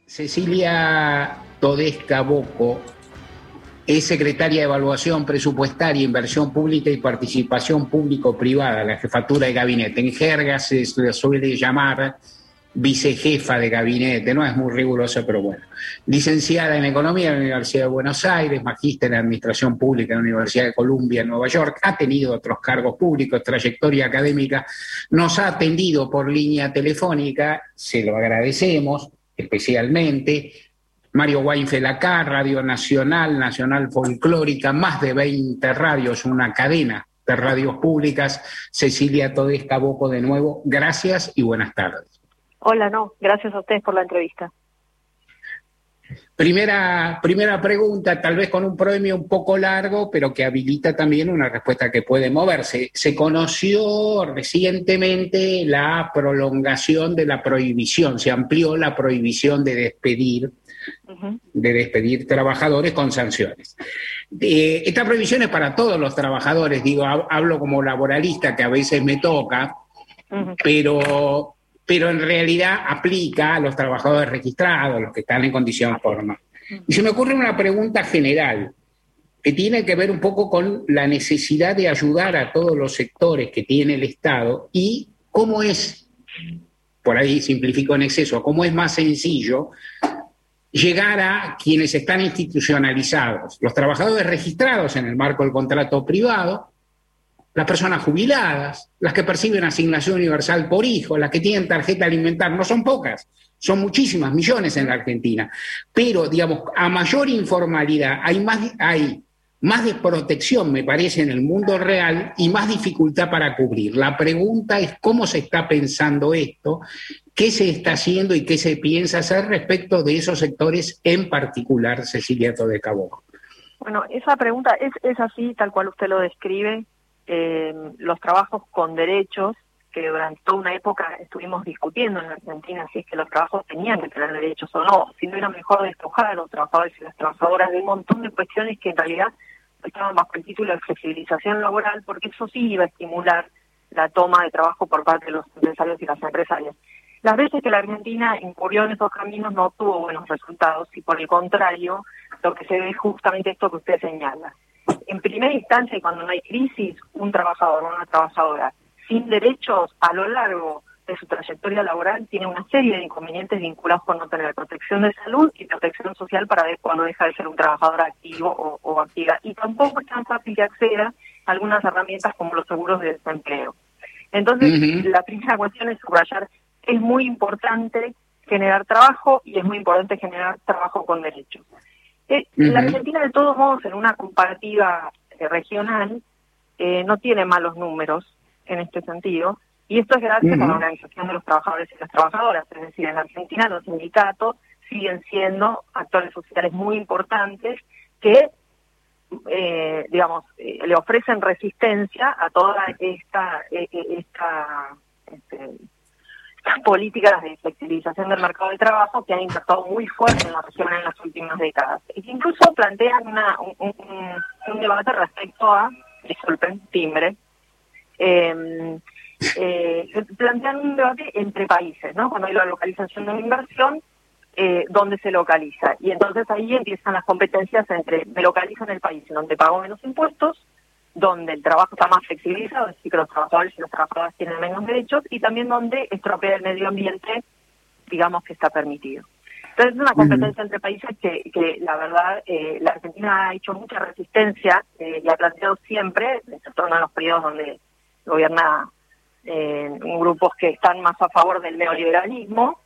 Cecilia Todesca Bocco es secretaria de Evaluación Presupuestaria, Inversión Pública y Participación Público-Privada, la jefatura de gabinete. En jerga se suele llamar vicejefa de gabinete, no es muy riguroso, pero bueno. Licenciada en Economía en la Universidad de Buenos Aires, magíster en Administración Pública en la Universidad de Columbia en Nueva York, ha tenido otros cargos públicos, trayectoria académica, nos ha atendido por línea telefónica, se lo agradecemos especialmente. Mario Weinfeld acá, Radio Nacional, Nacional Folclórica, más de 20 radios, una cadena de radios públicas. Cecilia Todesca Bocco, de nuevo, gracias y buenas tardes. Hola, gracias a ustedes por la entrevista. Primera pregunta, tal vez con un premio un poco largo, pero que habilita también una respuesta que puede moverse. Se conoció recientemente la prolongación de la prohibición, se amplió la prohibición de despedir trabajadores con sanciones. Esta prohibición es para todos los trabajadores, digo, hablo como laboralista, que a veces me toca, pero en realidad aplica a los trabajadores registrados, los que están en condición formal. Y se me ocurre una pregunta general, que tiene que ver un poco con la necesidad de ayudar a todos los sectores que tiene el Estado y cómo es, por ahí simplifico en exceso, cómo es más sencillo llegar a quienes están institucionalizados, los trabajadores registrados en el marco del contrato privado, las personas jubiladas, las que perciben asignación universal por hijo, las que tienen tarjeta alimentaria, no son pocas, son muchísimas, millones en la Argentina. Pero, digamos, a mayor informalidad hay más desprotección, me parece, en el mundo real y más dificultad para cubrir. La pregunta es cómo se está pensando esto, qué se está haciendo y qué se piensa hacer respecto de esos sectores en particular, Cecilia Todesca Bocco. Bueno, esa pregunta es así, tal cual usted lo describe. Los trabajos con derechos, que durante toda una época estuvimos discutiendo en la Argentina si es que los trabajos tenían que tener derechos o no, si no era mejor despojar a los trabajadores y las trabajadoras de un montón de cuestiones que en realidad estaban bajo el título de flexibilización laboral, porque eso sí iba a estimular la toma de trabajo por parte de los empresarios y las empresarias. Las veces que la Argentina incurrió en esos caminos no tuvo buenos resultados y por el contrario, lo que se ve es justamente esto que usted señala. En primera instancia, y cuando no hay crisis, un trabajador o una trabajadora sin derechos a lo largo de su trayectoria laboral tiene una serie de inconvenientes vinculados con no tener protección de salud y protección social para ver cuando deja de ser un trabajador activo o activa. Y tampoco es tan fácil que acceda a algunas herramientas como los seguros de desempleo. Entonces, la primera cuestión es subrayar, es muy importante generar trabajo y es muy importante generar trabajo con derechos. La Argentina, de todos modos, en una comparativa regional, no tiene malos números en este sentido, y esto es gracias a la organización de los trabajadores y las trabajadoras. Es decir, en la Argentina los sindicatos siguen siendo actores sociales muy importantes que, le ofrecen resistencia a toda estas políticas de flexibilización del mercado de trabajo que han impactado muy fuerte en la región en las últimas décadas. Y que incluso plantean un debate respecto a, disculpen, timbre, plantean un debate entre países, ¿no? Cuando hay la localización de una inversión, ¿dónde se localiza? Y entonces ahí empiezan las competencias entre me localizo en el país en donde pago menos impuestos, donde el trabajo está más flexibilizado, es decir, que los trabajadores y las trabajadoras tienen menos derechos, y también donde estropea el medio ambiente, digamos que está permitido. Entonces es una competencia entre países que la verdad, la Argentina ha hecho mucha resistencia y ha planteado siempre, excepto en los periodos donde gobierna grupos que están más a favor del neoliberalismo,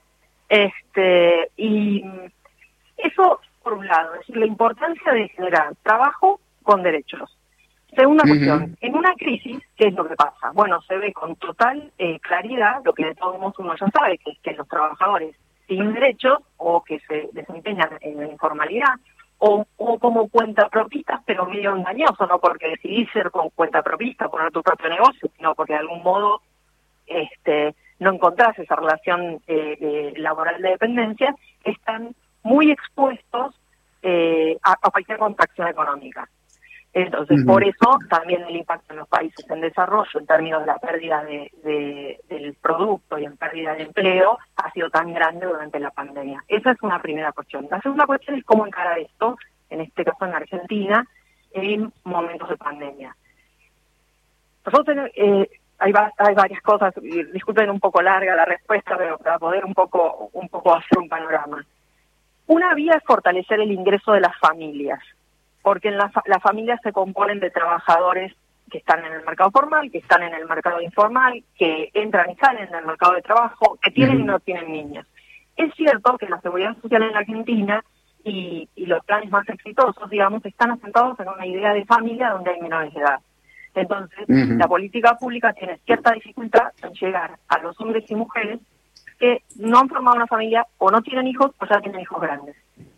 y eso por un lado, es decir, la importancia de generar trabajo con derechos. Segunda cuestión, en una crisis, ¿qué es lo que pasa? Bueno, se ve con total claridad lo que de todos modos uno ya sabe, que es que los trabajadores sin derechos o que se desempeñan en la informalidad o como cuentapropistas, pero medio engañoso, no porque decidís ser con cuentapropista, poner tu propio negocio, sino porque de algún modo no encontrás esa relación laboral de dependencia, están muy expuestos a cualquier contracción económica. Entonces, por eso también el impacto en los países en desarrollo en términos de la pérdida del producto y en pérdida de empleo ha sido tan grande durante la pandemia. Esa es una primera cuestión. La segunda cuestión es cómo encarar esto, en este caso en Argentina, en momentos de pandemia. Nosotros hay varias cosas, y disculpen un poco larga la respuesta, pero para poder un poco hacer un panorama. Una vía es fortalecer el ingreso de las familias, porque en las familias se componen de trabajadores que están en el mercado formal, que están en el mercado informal, que entran y salen del mercado de trabajo, que tienen y no tienen niños. Es cierto que la seguridad social en la Argentina y los planes más exitosos, digamos, están asentados en una idea de familia donde hay menores de edad. Entonces, la política pública tiene cierta dificultad en llegar a los hombres y mujeres que no han formado una familia o no tienen hijos o ya tienen hijos grandes.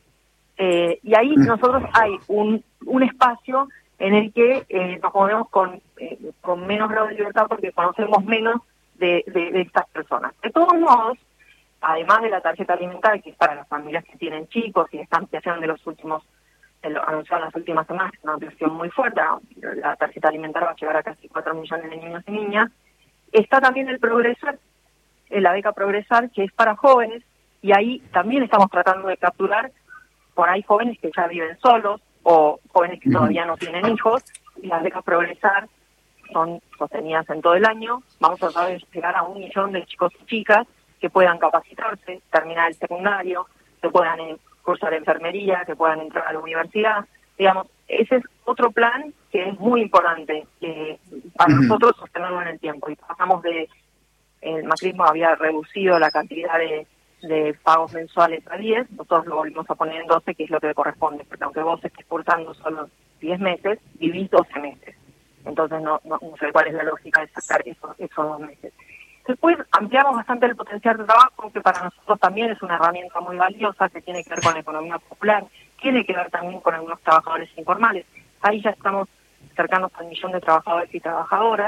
Y ahí nosotros hay un espacio en el que nos movemos con menos grado de libertad porque conocemos menos de estas personas. De todos modos, además de la tarjeta alimentaria, que es para las familias que tienen chicos y esta ampliación de los últimos, lo anunciaron las últimas semanas, una ampliación muy fuerte, la tarjeta alimentaria va a llegar a casi 4 millones de niños y niñas, está también el Progresar, la beca Progresar, que es para jóvenes, y ahí también estamos tratando de capturar por ahí jóvenes que ya viven solos o jóvenes que todavía no tienen hijos, y las becas Progresar son sostenidas en todo el año. Vamos a tratar de llegar a 1 millón de chicos y chicas que puedan capacitarse, terminar el secundario, que puedan cursar enfermería, que puedan entrar a la universidad. Digamos, ese es otro plan que es muy importante para nosotros sostenerlo en el tiempo. Y pasamos el macrismo había reducido la cantidad de pagos mensuales a 10, nosotros lo volvimos a poner en 12, que es lo que le corresponde, porque aunque vos estés cursando solo 10 meses, vivís 12 meses. Entonces no sé cuál es la lógica de sacar esos 2 meses. Después ampliamos bastante el potencial de trabajo, que para nosotros también es una herramienta muy valiosa, que tiene que ver con la economía popular, tiene que ver también con algunos trabajadores informales. Ahí ya estamos cercanos al 1 millón de trabajadores y trabajadoras.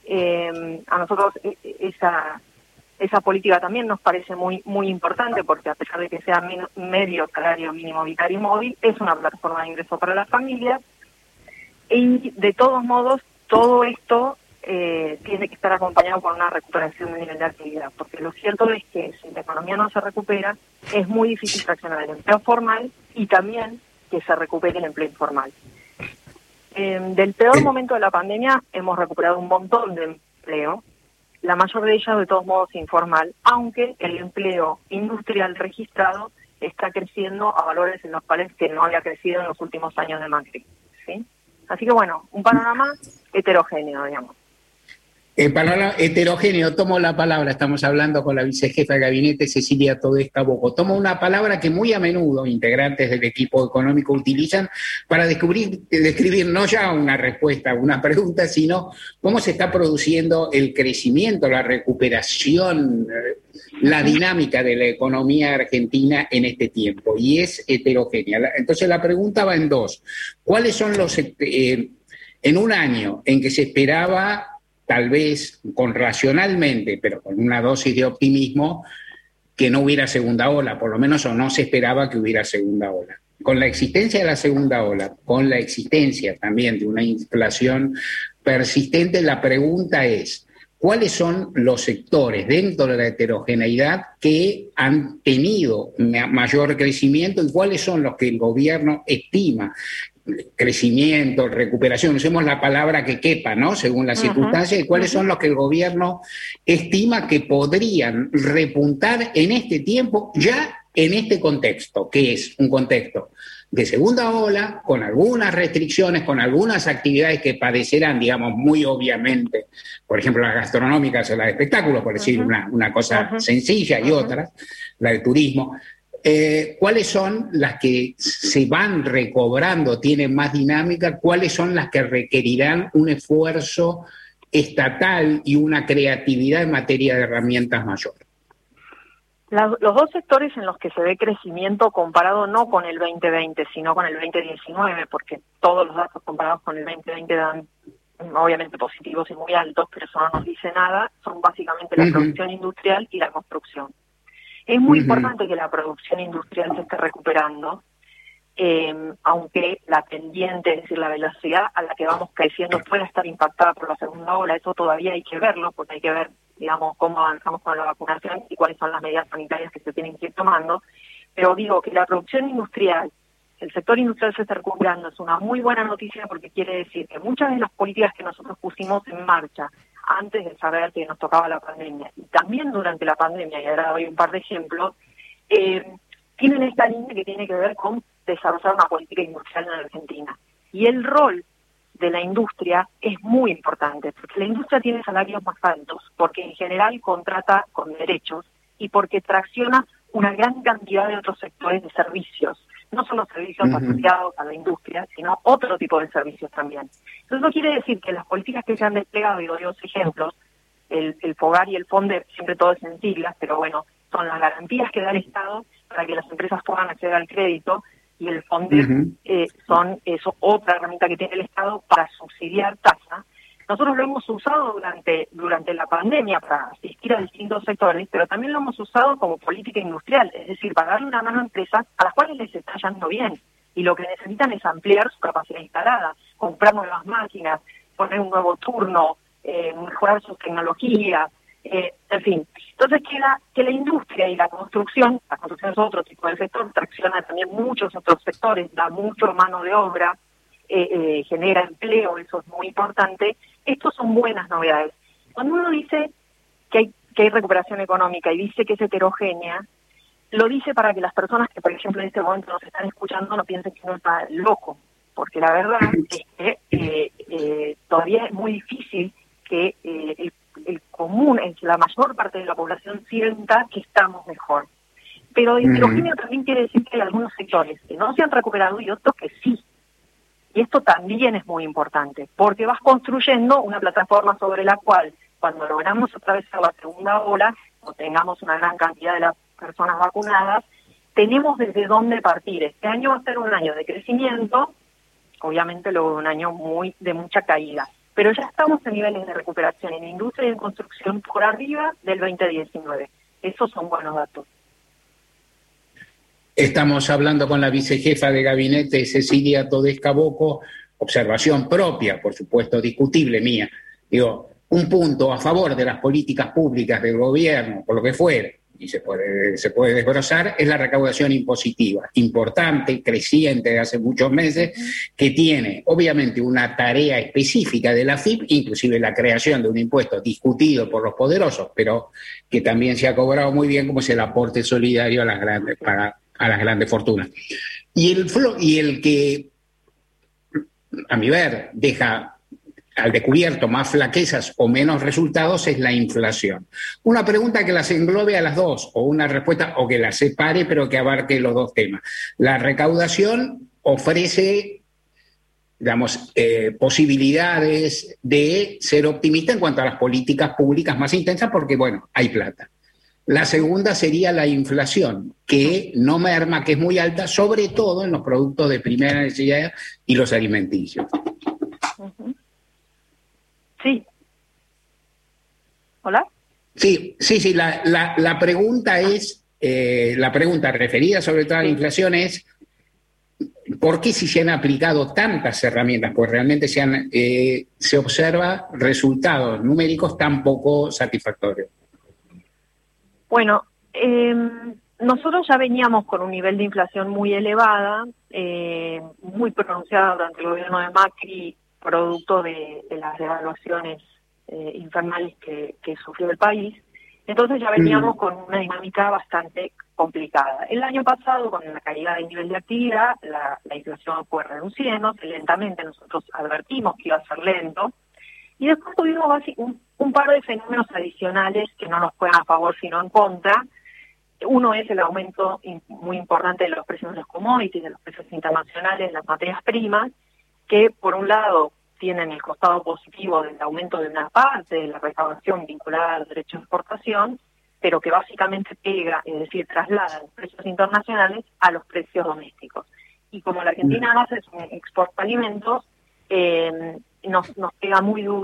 A nosotros esa política también nos parece muy muy importante, porque a pesar de que sea medio salario mínimo vital y móvil, es una plataforma de ingreso para las familias. Y de todos modos, todo esto tiene que estar acompañado por una recuperación del nivel de actividad, porque lo cierto es que si la economía no se recupera, es muy difícil fraccionar el empleo formal y también que se recupere el empleo informal. Del peor momento de la pandemia hemos recuperado un montón de empleo, la mayor de ellas de todos modos informal, aunque el empleo industrial registrado está creciendo a valores en los cuales que no había crecido en los últimos años de Macri, ¿sí? Así que bueno, un panorama heterogéneo, digamos. Panorama heterogéneo, tomo la palabra, estamos hablando con la vicejefa de gabinete Cecilia Todesca Bocco. Tomo una palabra que muy a menudo integrantes del equipo económico utilizan para describir no ya una respuesta a una pregunta, sino cómo se está produciendo el crecimiento, la recuperación, la dinámica de la economía argentina en este tiempo, y es heterogénea. Entonces la pregunta va en dos. ¿Cuáles son en un año en que se esperaba, tal vez racionalmente, pero con una dosis de optimismo, que no hubiera segunda ola, por lo menos, o no se esperaba que hubiera segunda ola? Con la existencia de la segunda ola, con la existencia también de una inflación persistente, la pregunta es, ¿cuáles son los sectores dentro de la heterogeneidad que han tenido mayor crecimiento y cuáles son los que el gobierno estima? Crecimiento, recuperación, usemos la palabra que quepa, ¿no? Según las circunstancias, y cuáles son los que el gobierno estima que podrían repuntar en este tiempo, ya en este contexto, que es un contexto de segunda ola, con algunas restricciones, con algunas actividades que padecerán, digamos, muy obviamente, por ejemplo, las gastronómicas o las de espectáculos, por decir una cosa sencilla, y otras, la de turismo. ¿Cuáles son las que se van recobrando, tienen más dinámica? ¿Cuáles son las que requerirán un esfuerzo estatal y una creatividad en materia de herramientas mayores? Los dos sectores en los que se ve crecimiento comparado no con el 2020, sino con el 2019, porque todos los datos comparados con el 2020 dan obviamente positivos y muy altos, pero eso no nos dice nada, son básicamente la producción industrial y la construcción. Es muy importante que la producción industrial se esté recuperando, aunque la pendiente, es decir, la velocidad a la que vamos creciendo pueda estar impactada por la segunda ola, eso todavía hay que verlo, porque hay que ver, digamos, cómo avanzamos con la vacunación y cuáles son las medidas sanitarias que se tienen que ir tomando. Pero digo que la producción industrial, el sector industrial se está recuperando, es una muy buena noticia porque quiere decir que muchas de las políticas que nosotros pusimos en marcha antes de saber que nos tocaba la pandemia y también durante la pandemia, y ahora doy un par de ejemplos, tienen esta línea que tiene que ver con desarrollar una política industrial en Argentina. Y el rol de la industria es muy importante, porque la industria tiene salarios más altos, porque en general contrata con derechos y porque tracciona una gran cantidad de otros sectores de servicios, no solo servicios asociados a la industria, sino otro tipo de servicios también. Entonces eso quiere decir que las políticas que se han desplegado, y doy dos ejemplos, el FOGAR y el FONDER, siempre todo es en siglas, pero bueno, son las garantías que da el Estado para que las empresas puedan acceder al crédito, y el FONDER son eso, otra herramienta que tiene el Estado para subsidiar tasa. Nosotros lo hemos usado durante la pandemia para asistir a distintos sectores, pero también lo hemos usado como política industrial, es decir, para darle una mano a empresas a las cuales les está yendo bien y lo que necesitan es ampliar su capacidad instalada, comprar nuevas máquinas, poner un nuevo turno, mejorar sus tecnologías, en fin. Entonces queda que la industria y la construcción es otro tipo de sector, tracciona también muchos otros sectores, da mucho mano de obra, genera empleo, eso es muy importante. Estos son buenas novedades. Cuando uno dice que hay recuperación económica y dice que es heterogénea, lo dice para que las personas que, por ejemplo, en este momento nos están escuchando no piensen que uno está loco, porque la verdad es que todavía es muy difícil que el común, la mayor parte de la población sienta que estamos mejor. Pero heterogéneo también quiere decir que hay algunos sectores que no se han recuperado y otros que sí. Y esto también es muy importante, porque vas construyendo una plataforma sobre la cual, cuando logramos atravesar la segunda ola, o tengamos una gran cantidad de las personas vacunadas, tenemos desde dónde partir. Este año va a ser un año de crecimiento, obviamente luego de un año de mucha caída. Pero ya estamos en niveles de recuperación en industria y en construcción por arriba del 2019. Esos son buenos datos. Estamos hablando con la vicejefa de gabinete, Cecilia Todesca Bocco, observación propia, por supuesto, discutible mía. Digo, un punto a favor de las políticas públicas del gobierno, por lo que fuere, y se puede desbrozar, es la recaudación impositiva, importante, creciente de hace muchos meses, que tiene obviamente una tarea específica de la AFIP, inclusive la creación de un impuesto discutido por los poderosos, pero que también se ha cobrado muy bien, como es el aporte solidario a las grandes fortunas. Y el que, a mi ver, deja al descubierto más flaquezas o menos resultados es la inflación. Una pregunta que las englobe a las dos, o una respuesta, o que las separe, pero que abarque los dos temas. La recaudación ofrece, digamos, posibilidades de ser optimista en cuanto a las políticas públicas más intensas, porque, bueno, hay plata. La segunda sería la inflación, que no merma, que es muy alta, sobre todo en los productos de primera necesidad y los alimenticios. Sí. ¿Hola? Sí. La pregunta es, la pregunta referida sobre todo a la inflación es, ¿por qué si se han aplicado tantas herramientas? Pues realmente se observa resultados numéricos tan poco satisfactorios. Bueno, nosotros ya veníamos con un nivel de inflación muy elevada, muy pronunciada durante el gobierno de Macri, producto de las devaluaciones infernales que sufrió el país. Entonces ya veníamos con una dinámica bastante complicada. El año pasado, con la caída del nivel de actividad, la inflación fue reduciéndose lentamente. Nosotros advertimos que iba a ser lento. Y después tuvimos un par de fenómenos adicionales que no nos juegan a favor sino en contra. Uno es el aumento muy importante de los precios de los commodities, de los precios internacionales, de las materias primas, que por un lado tienen el costado positivo del aumento de una parte de la recaudación vinculada al derecho de exportación, pero que básicamente pega, es decir, traslada los precios internacionales a los precios domésticos. Y como la Argentina además exporta alimentos, nos pega muy duro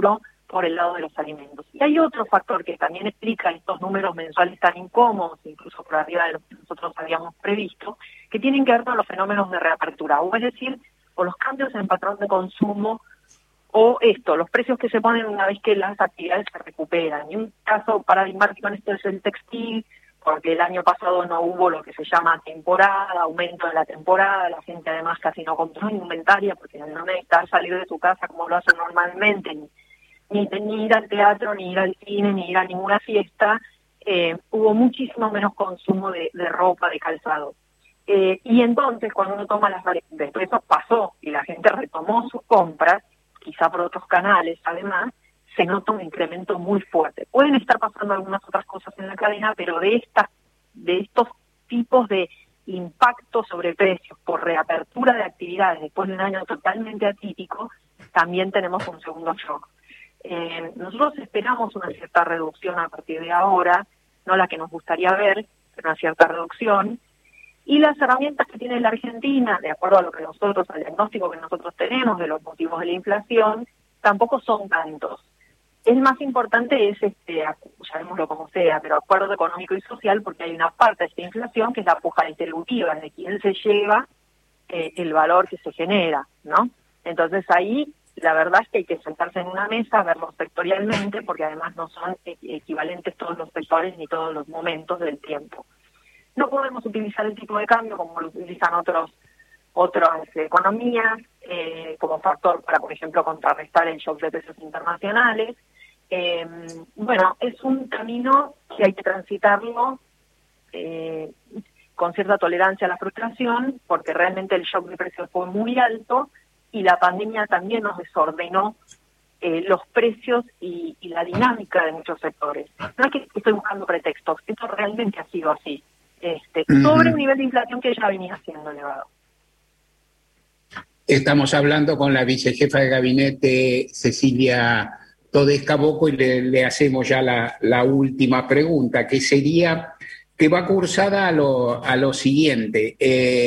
por el lado de los alimentos. Y hay otro factor que también explica estos números mensuales tan incómodos, incluso por arriba de lo que nosotros habíamos previsto, que tienen que ver con los fenómenos de reapertura, o es decir, con los cambios en patrón de consumo, o los precios que se ponen una vez que las actividades se recuperan. Y un caso paradigmático en esto es el textil, porque el año pasado no hubo lo que se llama temporada, aumento de la temporada, la gente además casi no compró indumentaria, porque no necesita salir de su casa como lo hace normalmente, ni ir al teatro, ni ir al cine, ni ir a ninguna fiesta. Hubo muchísimo menos consumo de ropa, de calzado. Y entonces, cuando uno toma después eso pasó y la gente retomó sus compras, quizá por otros canales, además, se nota un incremento muy fuerte. Pueden estar pasando algunas otras cosas en la cadena, pero de estos tipos de impactos sobre precios por reapertura de actividades después de un año totalmente atípico, también tenemos un segundo shock. Nosotros esperamos una cierta reducción a partir de ahora, no la que nos gustaría ver, pero una cierta reducción. Y las herramientas que tiene la Argentina, de acuerdo a lo que al diagnóstico que nosotros tenemos de los motivos de la inflación, tampoco son tantos. El más importante es, llamémoslo como sea, pero acuerdo económico y social, porque hay una parte de esta inflación que es la puja distributiva, es de quién se lleva el valor que se genera, ¿no? Entonces ahí la verdad es que hay que sentarse en una mesa, verlo sectorialmente, porque además no son equivalentes todos los sectores ni todos los momentos del tiempo. No podemos utilizar el tipo de cambio como lo utilizan otras economías, como factor para, por ejemplo, contrarrestar el shock de precios internacionales. Bueno, es un camino que hay que transitarlo con cierta tolerancia a la frustración, porque realmente el shock de precios fue muy alto y la pandemia también nos desordenó los precios y la dinámica de muchos sectores. No es que estoy buscando pretextos, esto realmente ha sido así. Sobre un nivel de inflación que ya venía siendo elevado. Estamos hablando con la vicejefa de gabinete, Cecilia Todesca Bocco, y le hacemos ya la última pregunta, que sería, que va cursada a lo siguiente.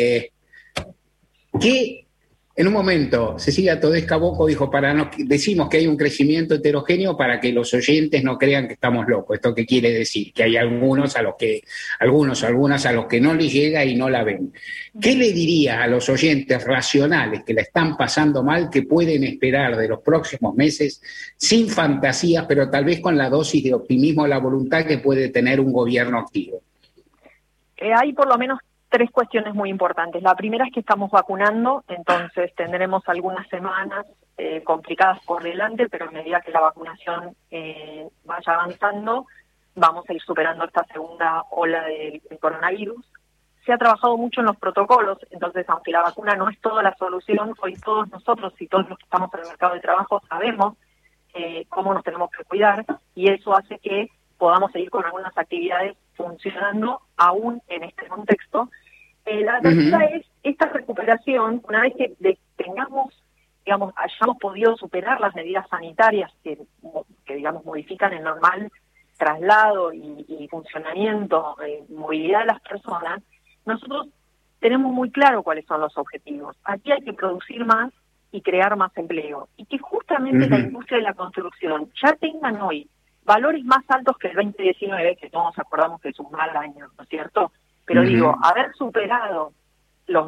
¿Qué? En un momento, Cecilia Todesca Bocco dijo, decimos que hay un crecimiento heterogéneo para que los oyentes no crean que estamos locos. ¿Esto qué quiere decir? Que hay algunas a los que no les llega y no la ven. ¿Qué le diría a los oyentes racionales que la están pasando mal, que pueden esperar de los próximos meses, sin fantasías, pero tal vez con la dosis de optimismo, la voluntad que puede tener un gobierno activo? Hay por lo menos 3 cuestiones muy importantes. La primera es que estamos vacunando, entonces tendremos algunas semanas complicadas por delante, pero a medida que la vacunación vaya avanzando, vamos a ir superando esta segunda ola del coronavirus. Se ha trabajado mucho en los protocolos, entonces aunque la vacuna no es toda la solución, hoy todos nosotros y todos los que estamos en el mercado de trabajo sabemos cómo nos tenemos que cuidar, y eso hace que podamos seguir con algunas actividades funcionando aún en este contexto. La tercera es esta recuperación, una vez que hayamos podido superar las medidas sanitarias que digamos modifican el normal traslado y funcionamiento, movilidad de las personas. Nosotros tenemos muy claro cuáles son los objetivos. Aquí hay que producir más y crear más empleo, y que justamente la industria de la construcción ya tengan hoy valores más altos que el 2019, que todos acordamos que es un mal año, ¿no es cierto? Pero digo, haber superado los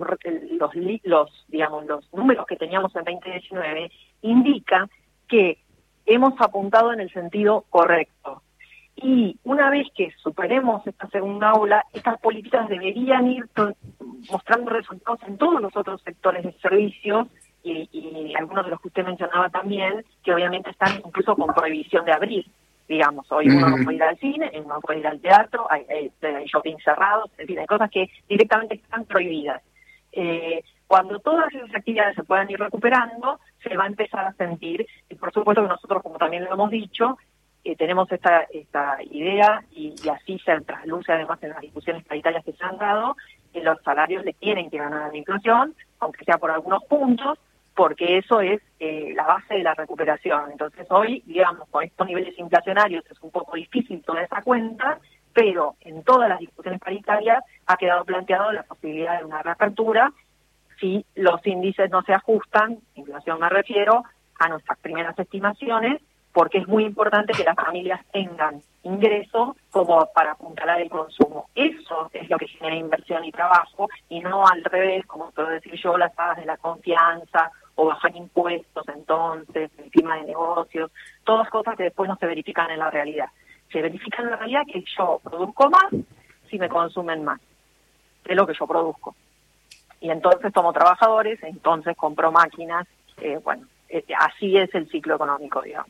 números que teníamos en 2019 indica que hemos apuntado en el sentido correcto. Y una vez que superemos esta segunda ola, estas políticas deberían ir mostrando resultados en todos los otros sectores de servicios y algunos de los que usted mencionaba también, que obviamente están incluso con prohibición de abrir. Digamos, hoy uno no puede ir al cine, uno no puede ir al teatro, hay shopping cerrados, en fin, hay cosas que directamente están prohibidas. Cuando todas esas actividades se puedan ir recuperando, se va a empezar a sentir, y por supuesto que nosotros, como también lo hemos dicho, tenemos esta idea, y así se trasluce además en las discusiones paritarias que se han dado, que los salarios le tienen que ganar a la inflación, aunque sea por algunos puntos, porque eso es la base de la recuperación. Entonces hoy, digamos, con estos niveles inflacionarios es un poco difícil toda esa cuenta, pero en todas las discusiones paritarias ha quedado planteado la posibilidad de una reapertura si los índices no se ajustan, inflación me refiero, a nuestras primeras estimaciones, porque es muy importante que las familias tengan ingresos como para apuntalar el consumo. Eso es lo que genera inversión y trabajo, y no al revés, como puedo decir yo, las tasas de la confianza o bajar impuestos, entonces, el clima de negocios, todas cosas que después no se verifican en la realidad. Se verifica en la realidad que yo produzco más si me consumen más de lo que yo produzco. Y entonces tomo trabajadores, entonces compro máquinas, así es el ciclo económico, digamos.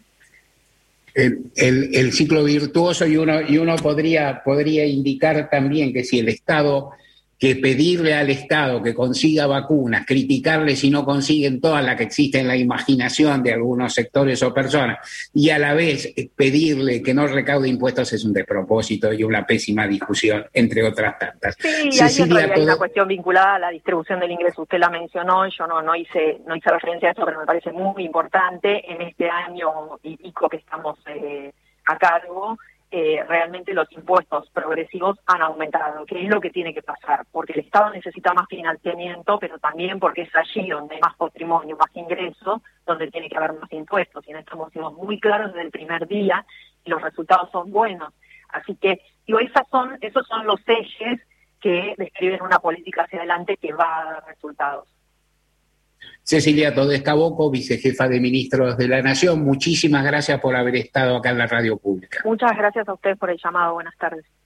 El ciclo virtuoso, y uno podría indicar también que si el Estado, que pedirle al Estado que consiga vacunas, criticarle si no consiguen todas las que existen en la imaginación de algunos sectores o personas, y a la vez pedirle que no recaude impuestos, es un despropósito y una pésima discusión, entre otras tantas. Sí, Cecilia, hay una cuestión vinculada a la distribución del ingreso. Usted la mencionó, yo no hice referencia a eso, pero me parece muy importante. En este año y pico que estamos a cargo, realmente los impuestos progresivos han aumentado, que es lo que tiene que pasar, porque el Estado necesita más financiamiento, pero también porque es allí donde hay más patrimonio, más ingresos, donde tiene que haber más impuestos. Y en esto hemos sido muy claros desde el primer día y los resultados son buenos. Así que, esos son los ejes que describen una política hacia adelante que va a dar resultados. Cecilia Todesca Bocco, vicejefa de Ministros de la Nación, muchísimas gracias por haber estado acá en la radio pública. Muchas gracias a ustedes por el llamado. Buenas tardes.